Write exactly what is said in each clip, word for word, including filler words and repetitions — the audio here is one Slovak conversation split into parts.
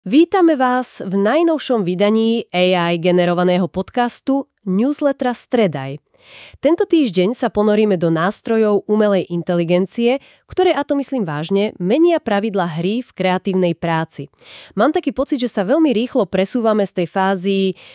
Vítame vás v najnovšom vydaní á í generovaného podcastu newslettera Stredaj. Tento týždeň sa ponoríme do nástrojov umelej inteligencie, ktoré, a to myslím vážne, menia pravidlá hry v kreatívnej práci. Mám taký pocit, že sa veľmi rýchlo presúvame z tej fázy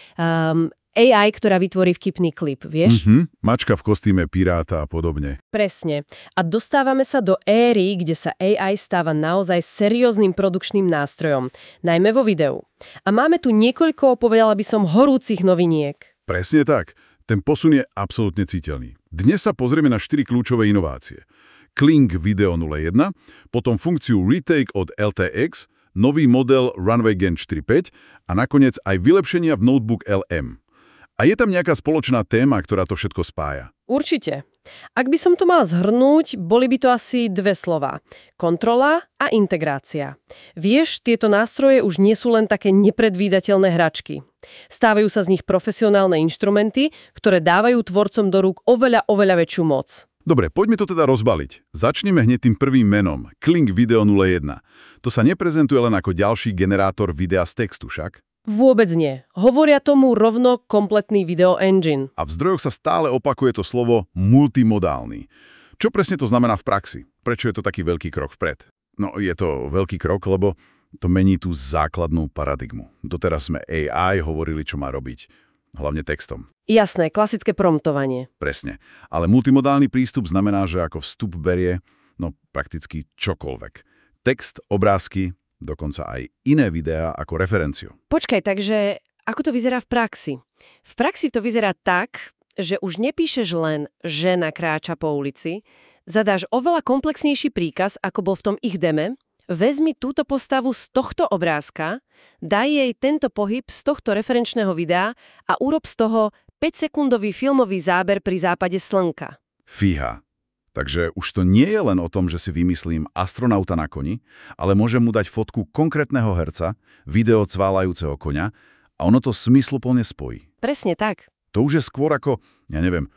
um, á í, ktorá vytvorí vtipný klip, vieš? Mhm, mačka v kostýme piráta a podobne. Presne. A dostávame sa do éry, kde sa á í stáva naozaj serióznym produkčným nástrojom, najmä vo videu. A máme tu niekoľko, povedala by som, horúcich noviniek. Presne tak. Ten posun je absolútne citeľný. Dnes sa pozrieme na štyri kľúčové inovácie. Kling Video nula jeden, potom funkciu Retake od el té iks, nový model Runway Gen štyri päť a nakoniec aj vylepšenia v Notebook el em. A je tam nejaká spoločná téma, ktorá to všetko spája? Určite. Ak by som to mal zhrnúť, boli by to asi dve slová. Kontrola a integrácia. Vieš, tieto nástroje už nie sú len také nepredvídateľné hračky. Stávajú sa z nich profesionálne inštrumenty, ktoré dávajú tvorcom do rúk oveľa, oveľa väčšiu moc. Dobre, poďme to teda rozbaliť. Začneme hneď tým prvým menom, Kling Video nula jeden. To sa neprezentuje len ako ďalší generátor videa z textu však? Vôbec nie. Hovoria tomu rovno kompletný video engine. A v zdrojoch sa stále opakuje to slovo multimodálny. Čo presne to znamená v praxi? Prečo je to taký veľký krok vpred? No, je to veľký krok, lebo to mení tú základnú paradigmu. Doteraz sme á í hovorili, čo má robiť. Hlavne textom. Jasné, klasické promptovanie. Presne. Ale multimodálny prístup znamená, že ako vstup berie, no prakticky čokoľvek. Text, obrázky, dokonca aj iné videá ako referenciu. Počkaj, takže ako to vyzerá v praxi? V praxi to vyzerá tak, že už nepíšeš len žena kráča po ulici, zadáš oveľa komplexnejší príkaz, ako bol v tom ich deme, vezmi túto postavu z tohto obrázka, daj jej tento pohyb z tohto referenčného videa a urob z toho päťsekundový filmový záber pri západe slnka. Fíha. Takže už to nie je len o tom, že si vymyslím astronauta na koni, ale môžem mu dať fotku konkrétneho herca, video cválajúceho koňa a ono to smysluplne spojí. Presne tak. To už je skôr ako, ja neviem,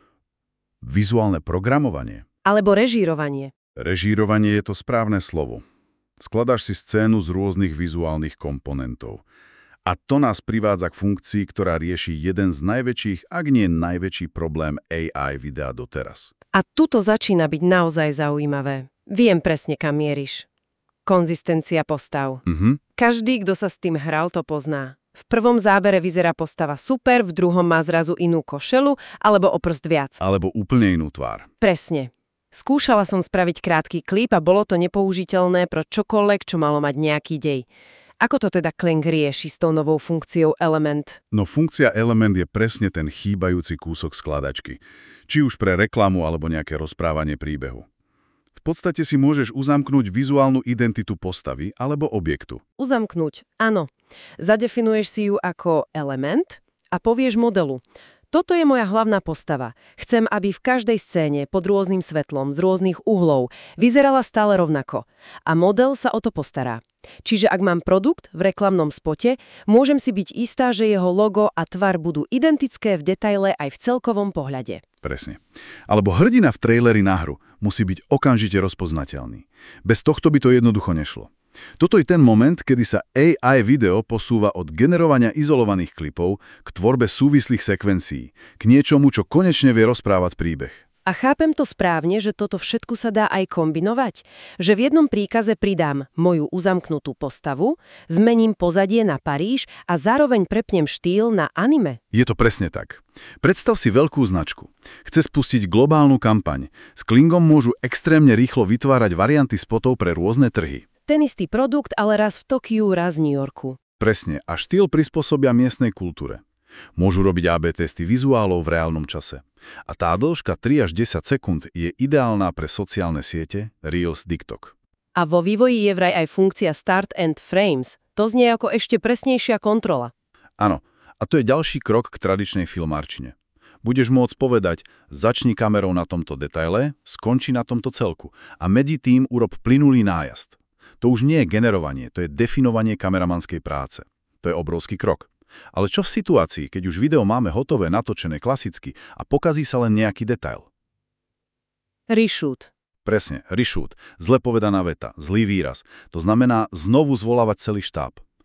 vizuálne programovanie. Alebo režírovanie. Režírovanie je to správne slovo. Skladáš si scénu z rôznych vizuálnych komponentov. A to nás privádza k funkcii, ktorá rieši jeden z najväčších, ak nie najväčší problém á í videa doteraz. A tuto začína byť naozaj zaujímavé. Viem presne, kam mieríš. Konzistencia postav. Mhm. Každý, kto sa s tým hral, to pozná. V prvom zábere vyzerá postava super, v druhom má zrazu inú košelu alebo o prst viac. Alebo úplne inú tvár. Presne. Skúšala som spraviť krátky klip a bolo to nepoužiteľné pro čokoľvek, čo malo mať nejaký dej. Ako to teda Kling rieši s tou novou funkciou Element? No funkcia Element je presne ten chýbajúci kúsok skladačky. Či už pre reklamu alebo nejaké rozprávanie príbehu. V podstate si môžeš uzamknúť vizuálnu identitu postavy alebo objektu. Uzamknúť, áno. Zadefinuješ si ju ako element a povieš modelu. Toto je moja hlavná postava. Chcem, aby v každej scéne pod rôznym svetlom, z rôznych uhlov, vyzerala stále rovnako. A model sa o to postará. Čiže ak mám produkt v reklamnom spote, môžem si byť istá, že jeho logo a tvar budú identické v detaile aj v celkovom pohľade. Presne. Alebo hrdina v traileri na hru musí byť okamžite rozpoznateľný. Bez tohto by to jednoducho nešlo. Toto je ten moment, kedy sa á í video posúva od generovania izolovaných klipov k tvorbe súvislých sekvencií, k niečomu, čo konečne vie rozprávať príbeh. A chápem to správne, že toto všetko sa dá aj kombinovať? Že v jednom príkaze pridám moju uzamknutú postavu, zmením pozadie na Paríž a zároveň prepnem štýl na anime? Je to presne tak. Predstav si veľkú značku. Chce spustiť globálnu kampaň. S Klingom môžu extrémne rýchlo vytvárať varianty spotov pre rôzne trhy. Ten istý produkt, ale raz v Tokiu, raz v New Yorku. Presne, a štýl prispôsobia miestnej kultúre. Môžu robiť á bé testy vizuálov v reálnom čase. A tá dĺžka tri až desať sekúnd je ideálna pre sociálne siete, Reels, TikTok. A vo vývoji je vraj aj funkcia Start and Frames. To znie ako ešte presnejšia kontrola. Áno, a to je ďalší krok k tradičnej filmárčine. Budeš môcť povedať, začni kamerou na tomto detaile, skonči na tomto celku a medzi tým urob plynulý nájazd. To už nie je generovanie, to je definovanie kameramanskej práce. To je obrovský krok. Ale čo v situácii, keď už video máme hotové, natočené klasicky a pokazí sa len nejaký detail? Reshoot. Presne, reshoot. Zle povedaná veta, zlý výraz. To znamená znovu zvolávať celý štáb.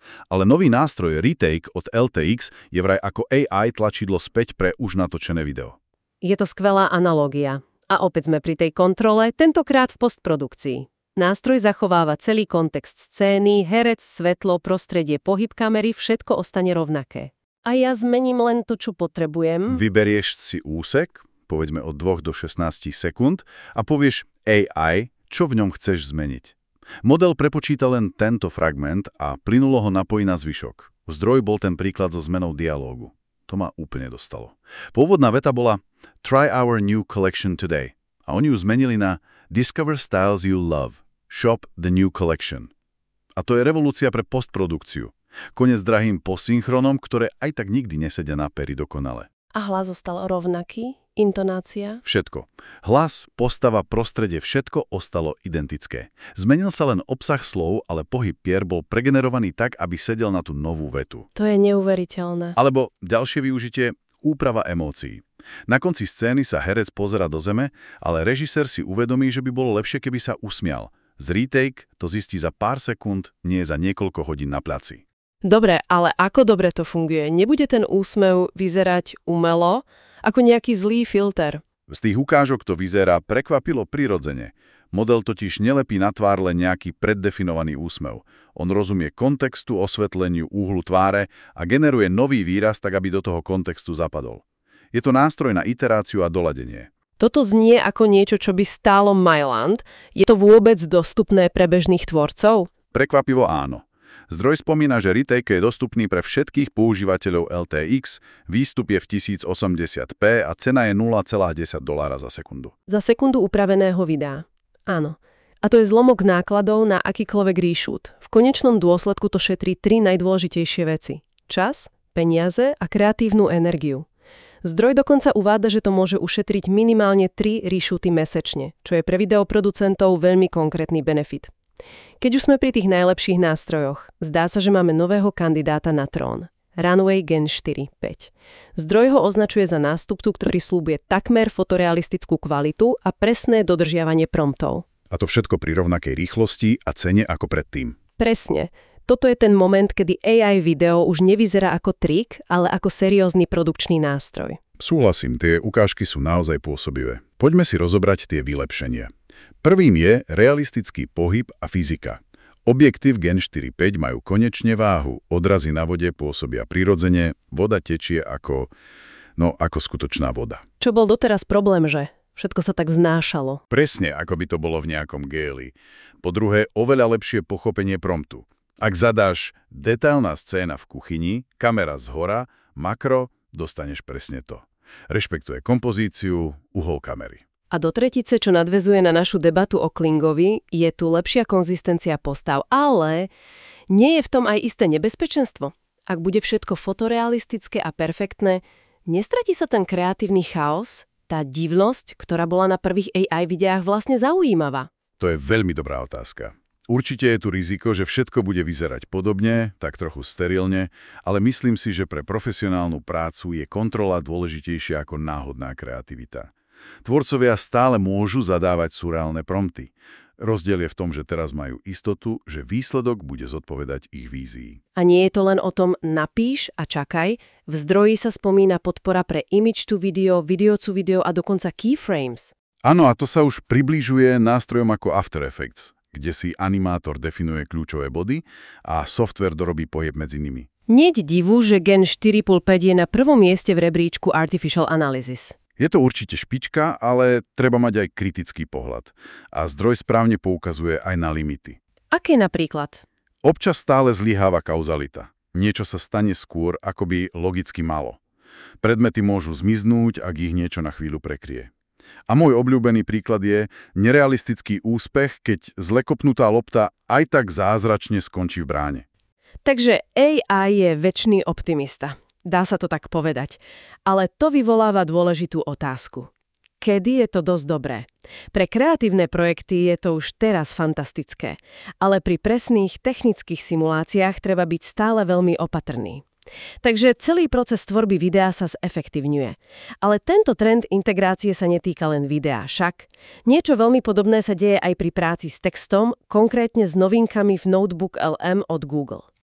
Ale nový nástroj Retake od el té iks je vraj ako á í tlačidlo späť pre už natočené video. Je to skvelá analógia. A opäť sme pri tej kontrole, tentokrát v postprodukcii. Nástroj zachováva celý kontext scény, herec, svetlo, prostredie, pohyb kamery, všetko ostane rovnaké. A ja zmením len to, čo potrebujem. Vyberieš si úsek, povedzme od dvoch do šestnástich sekúnd, a povieš á í, čo v ňom chceš zmeniť. Model prepočíta len tento fragment a plynulo ho napojí na zvyšok. Zdroj bol ten príklad so zmenou dialógu. To ma úplne dostalo. Pôvodná veta bola Try our new collection today. A oni ju zmenili na Discover styles you love. Shop the new collection. A to je revolúcia pre postprodukciu. Konec drahým posynchronom, ktoré aj tak nikdy nesedia na pery dokonale. A hlas zostal rovnaký? Intonácia? Všetko. Hlas, postava, prostredie, všetko ostalo identické. Zmenil sa len obsah slov, ale pohyb pier bol pregenerovaný tak, aby sedel na tú novú vetu. To je neuveriteľné. Alebo ďalšie využitie, úprava emócií. Na konci scény sa herec pozerá do zeme, ale režisér si uvedomí, že by bolo lepšie, keby sa usmial. Z retake to zistí za pár sekúnd, nie za niekoľko hodín na placi. Dobre, ale ako dobre to funguje? Nebude ten úsmev vyzerať umelo, ako nejaký zlý filter? Z tých ukážok to vyzerá prekvapilo prirodzene. Model totiž nelepí na tvár len nejaký preddefinovaný úsmev. On rozumie kontextu, osvetleniu, úhlu tváre a generuje nový výraz tak, aby do toho kontextu zapadol. Je to nástroj na iteráciu a doladenie. Toto znie ako niečo, čo by stálo Myland. Je to vôbec dostupné pre bežných tvorcov? Prekvapivo áno. Zdroj spomína, že Retake je dostupný pre všetkých používateľov el té iks, výstup je v tisíc osemdesiat pé a cena je nula celá desať dolára za sekundu. Za sekundu upraveného videa. Áno. A to je zlomok nákladov na akýkoľvek reshoot. V konečnom dôsledku to šetrí tri najdôležitejšie veci. Čas, peniaze a kreatívnu energiu. Zdroj dokonca uvádza, že to môže ušetriť minimálne tri reshooty mesečne, čo je pre videoproducentov veľmi konkrétny benefit. Keď už sme pri tých najlepších nástrojoch, zdá sa, že máme nového kandidáta na trón. Runway Gen štyri päť. Zdroj ho označuje za nástupcu, ktorý sľubuje takmer fotorealistickú kvalitu a presné dodržiavanie promptov. A to všetko pri rovnakej rýchlosti a cene ako predtým. Presne. Toto je ten moment, kedy á í video už nevyzerá ako trik, ale ako seriózny produkčný nástroj. Súhlasím, tie ukážky sú naozaj pôsobivé. Poďme si rozobrať tie vylepšenia. Prvým je realistický pohyb a fyzika. Objektív Gen štyri päť majú konečne váhu, odrazy na vode pôsobia prirodzene, voda tečie ako, no, ako skutočná voda. Čo bol doteraz problém, že? Všetko sa tak vznášalo. Presne, ako by to bolo v nejakom géli. Po druhé, oveľa lepšie pochopenie promptu. Ak zadáš detailná scéna v kuchyni, kamera zhora, makro, dostaneš presne to. Rešpektuje kompozíciu, uhol kamery. A do tretice, čo nadväzuje na našu debatu o Klingovi, je tu lepšia konzistencia postav, ale nie je v tom aj isté nebezpečenstvo. Ak bude všetko fotorealistické a perfektné, nestratí sa ten kreatívny chaos, tá divnosť, ktorá bola na prvých á í videách vlastne zaujímavá? To je veľmi dobrá otázka. Určite je tu riziko, že všetko bude vyzerať podobne, tak trochu sterilne, ale myslím si, že pre profesionálnu prácu je kontrola dôležitejšia ako náhodná kreativita. Tvorcovia stále môžu zadávať surreálne prompty. Rozdiel je v tom, že teraz majú istotu, že výsledok bude zodpovedať ich vízii. A nie je to len o tom napíš a čakaj, v zdroji sa spomína podpora pre image to video, video to video a dokonca keyframes. Áno, a to sa už približuje nástrojom ako After Effects, kde si animátor definuje kľúčové body a software dorobí pohyb medzi nimi. Nieť divu, že Gen štyri päť je na prvom mieste v rebríčku Artificial Analysis. Je to určite špička, ale treba mať aj kritický pohľad. A zdroj správne poukazuje aj na limity. Aké napríklad? Občas stále zlyháva kauzalita. Niečo sa stane skôr, ako by logicky malo. Predmety môžu zmiznúť, ak ich niečo na chvíľu prekrie. A môj obľúbený príklad je nerealistický úspech, keď zlekopnutá lopta aj tak zázračne skončí v bráne. Takže á í je večný optimista. Dá sa to tak povedať. Ale to vyvoláva dôležitú otázku. Kedy je to dosť dobré? Pre kreatívne projekty je to už teraz fantastické, ale pri presných technických simuláciách treba byť stále veľmi opatrný. Takže celý proces tvorby videa sa zefektívňuje. Ale tento trend integrácie sa netýka len videa, však. Niečo veľmi podobné sa deje aj pri práci s textom, konkrétne s novinkami v Notebook el em od Google.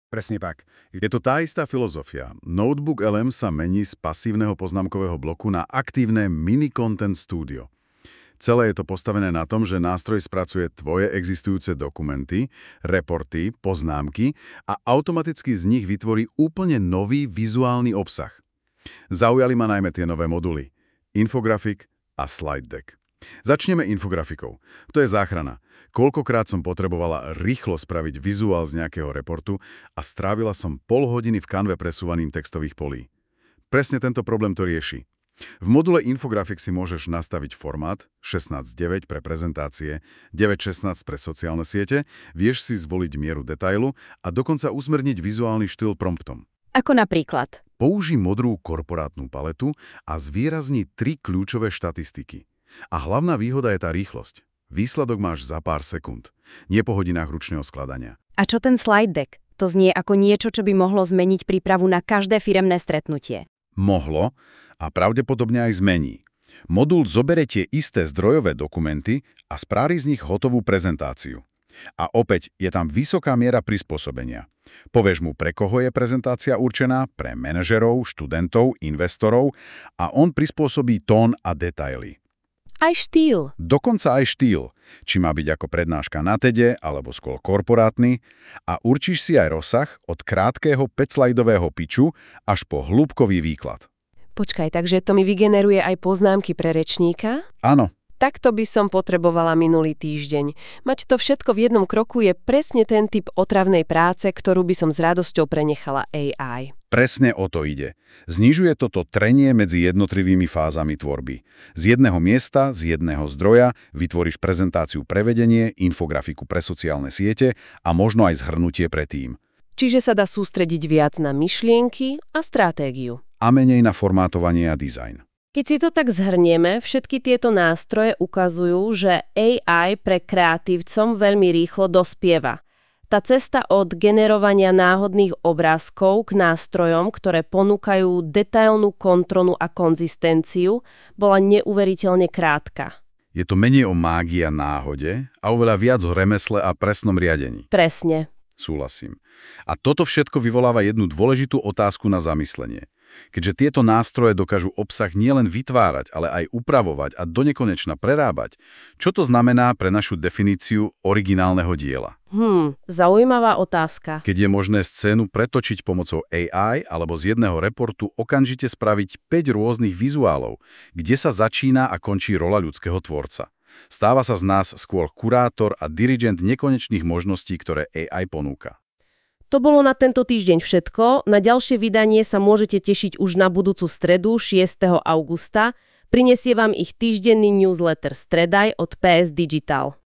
Presne tak. Je to tá istá filozofia. Notebook el em sa mení z pasívneho poznámkového bloku na aktívne mini-content studio. Celé je to postavené na tom, že nástroj spracuje tvoje existujúce dokumenty, reporty, poznámky a automaticky z nich vytvorí úplne nový vizuálny obsah. Zaujali ma najmä tie nové moduly. Infografik a slide deck. Začneme infografikou. To je záchrana. Koľkokrát som potrebovala rýchlo spraviť vizuál z nejakého reportu a strávila som pol hodiny v Canve presúvaním textových polí. Presne tento problém to rieši. V module Infografik si môžeš nastaviť formát šestnásť deväť pre prezentácie, deväť šestnásť pre sociálne siete, vieš si zvoliť mieru detailu a dokonca usmerniť vizuálny štýl promptom. Ako napríklad? Použij modrú korporátnu paletu a zvýrazni tri kľúčové štatistiky. A hlavná výhoda je tá rýchlosť. Výsledok máš za pár sekúnd, nie po hodinách ručného skladania. A čo ten slide deck? To znie ako niečo, čo by mohlo zmeniť prípravu na každé firemné stretnutie. Mohlo a pravdepodobne aj zmení. Modul zobere tie isté zdrojové dokumenty a spraví z nich hotovú prezentáciu. A opäť je tam vysoká miera prispôsobenia. Povieš mu, pre koho je prezentácia určená, pre manažerov, študentov, investorov a on prispôsobí tón a detaily. Aj štýl. Dokonca aj štýl, či má byť ako prednáška na TEDe alebo skôr korporátny a určíš si aj rozsah od krátkeho päťslajdového piču až po hĺbkový výklad. Počkaj, takže to mi vygeneruje aj poznámky pre rečníka? Áno. Takto by som potrebovala minulý týždeň. Mať to všetko v jednom kroku je presne ten typ otravnej práce, ktorú by som s radosťou prenechala á í. Presne o to ide. Znižuje toto trenie medzi jednotlivými fázami tvorby. Z jedného miesta, z jedného zdroja vytvoríš prezentáciu pre vedenie, infografiku pre sociálne siete a možno aj zhrnutie pre tím. Čiže sa dá sústrediť viac na myšlienky a stratégiu. A menej na formátovanie a dizajn. Keď si to tak zhrnieme, všetky tieto nástroje ukazujú, že á í pre kreatívcom veľmi rýchlo dospieva. Tá cesta od generovania náhodných obrázkov k nástrojom, ktoré ponúkajú detailnú kontrolu a konzistenciu, bola neuveriteľne krátka. Je to menej o mágii a náhode a oveľa viac o remesle a presnom riadení. Presne. Súhlasím. A toto všetko vyvoláva jednu dôležitú otázku na zamyslenie. Keďže tieto nástroje dokážu obsah nielen vytvárať, ale aj upravovať a donekonečna prerábať, čo to znamená pre našu definíciu originálneho diela? Hm, zaujímavá otázka. Keď je možné scénu pretočiť pomocou á í alebo z jedného reportu okamžite spraviť päť rôznych vizuálov, kde sa začína a končí rola ľudského tvorca. Stáva sa z nás skôr kurátor a dirigent nekonečných možností, ktoré á í ponúka. To bolo na tento týždeň všetko. Na ďalšie vydanie sa môžete tešiť už na budúcu stredu šiesteho augusta. Prinesie vám ich týždenný newsletter Stredaj od pé es Digital.